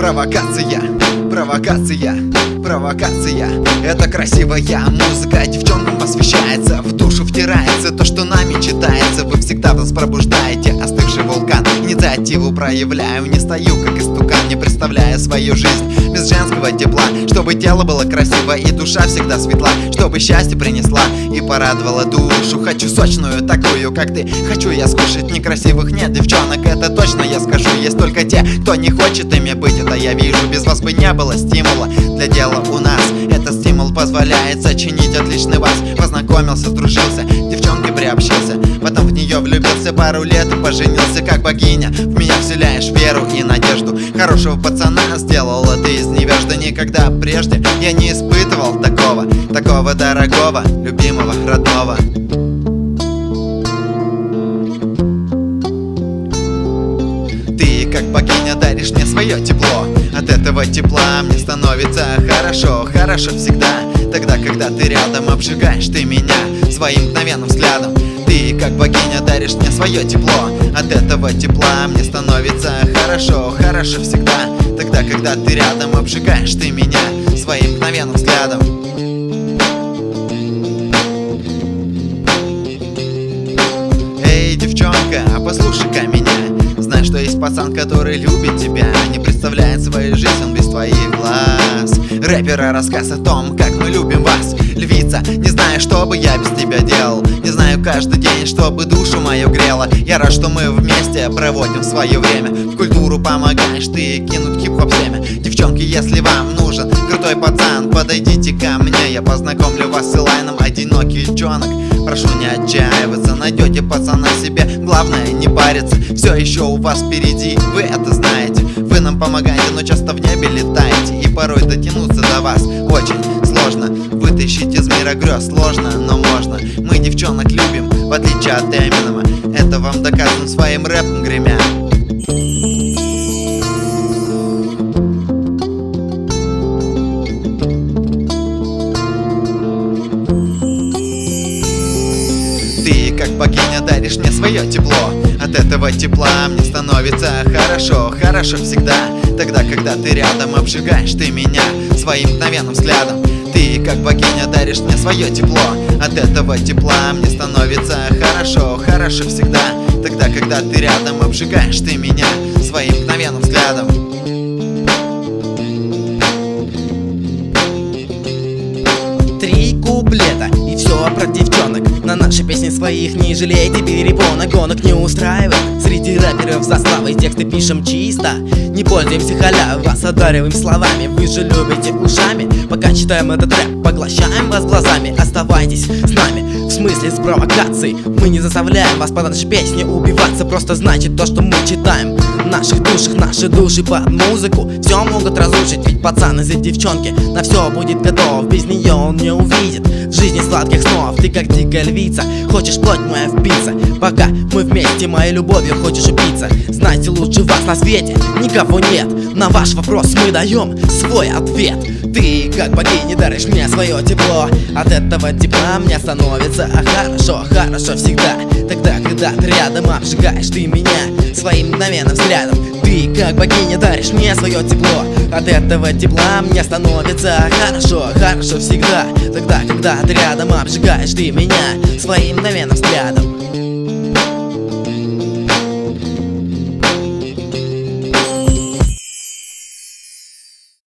Провокация, провокация, провокация. Это красивая музыка, девчонкам посвящается, в душу втирается то, что нами читается. Вы всегда в нас пробуждаете остывший вулкан. Инициативу проявляю, не стою как истукан, не представляя свою жизнь без женского тепла. Чтобы тело было красиво и душа всегда светла, чтобы счастье принесла и порадовала душу. Хочу сочную, такую, как ты. Хочу я скушать, некрасивых нет девчонок, это точно я скажу. Есть только те, кто не хочет ими быть, это я вижу. Без вас бы не было стимула для дела у нас. Этот стимул позволяет сочинить отличный вас. Познакомился, сдружился, девчонкой приобщился, потом в нее влюбился, пару лет и поженился. Как богиня, в меня вселяешь веру и надежду. Хорошего пацана сделала ты из невежды. Никогда прежде я не испытывал такого дорогого, любимого, родного. Ты, как богиня, даришь мне свое тепло. От этого тепла мне становится хорошо, хорошо всегда. Тогда, когда ты рядом, обжигаешь ты меня своим мгновенным взглядом. Ты, как богиня, даришь мне свое тепло. От этого тепла мне становится хорошо, хорошо всегда. Тогда, когда ты рядом, обжигаешь ты меня своим мгновенным взглядом. Эй, девчонка, послушай-ка меня. Знай, что есть пацан, который любит тебя, не представляет свою жизнь он без твоих глаз. Рэпера рассказ о том, как мы любим вас. Львица, не знаю, что бы я без тебя делал. Не знаю каждый день, чтобы душу мою грела. Я рад, что мы вместе проводим свое время. В культуру помогаешь ты кинуть хип-хоп семя. Девчонки, если вам нужен крутой пацан, подойдите ко мне, я познакомлю вас с Элайном. Одинокий девчонок, прошу не отчаиваться, найдете пацана себе, главное не париться. Все еще у вас впереди, вы это знаете. Вы нам помогаете, но часто в небе летаете, и порой дотянуться до вас очень сложно. Вытащить из мира грез сложно, но можно. Мы девчонок любим, в отличие от Эминема. Это вам доказано своим рэпом гремя. Ты, как богиня, даришь мне свое тепло. От этого тепла мне становится хорошо, хорошо всегда. Тогда, когда ты рядом, обжигаешь ты меня своим мгновенным взглядом. Ты, как богиня, даришь мне свое тепло. От этого тепла мне становится хорошо, хорошо всегда. Тогда, когда ты рядом, обжигаешь ты меня своим мгновенным взглядом. Три куплета и все про девчонок. На наши песни своих не жалейте перепонок. Гонок не устраивает. Среди рэперов заставы тексты пишем чисто. Не пользуемся халявой, вас одариваем словами. Вы же любите ушами. Пока читаем этот рэп, поглощаем вас глазами. Оставайтесь с нами, в смысле с провокацией. Мы не заставляем вас по нашей песне убиваться. Просто значит то, что мы читаем в наших душах, наши души под музыку все могут разрушить. Ведь пацан из этой девчонки на все будет готов. Без нее он не увидит в жизни сладких снов. Ты как дикая львица, хочешь плоть моя впиться. Пока мы вместе, моей любовью хочешь убиться. Знаете, лучше вас на свете никого нет. На ваш вопрос мы даем свой ответ. Ты, как богиня, даришь мне свое тепло. От этого тепла мне становится хорошо, хорошо всегда. Тогда, когда ты рядом, обжигаешь ты меня своим мгновенным взглядом. Ты, как богиня, даришь мне свое тепло. От этого тепла мне становится хорошо, хорошо всегда. Тогда, когда ты рядом, обжигаешь ты меня своим мгновенным взглядом.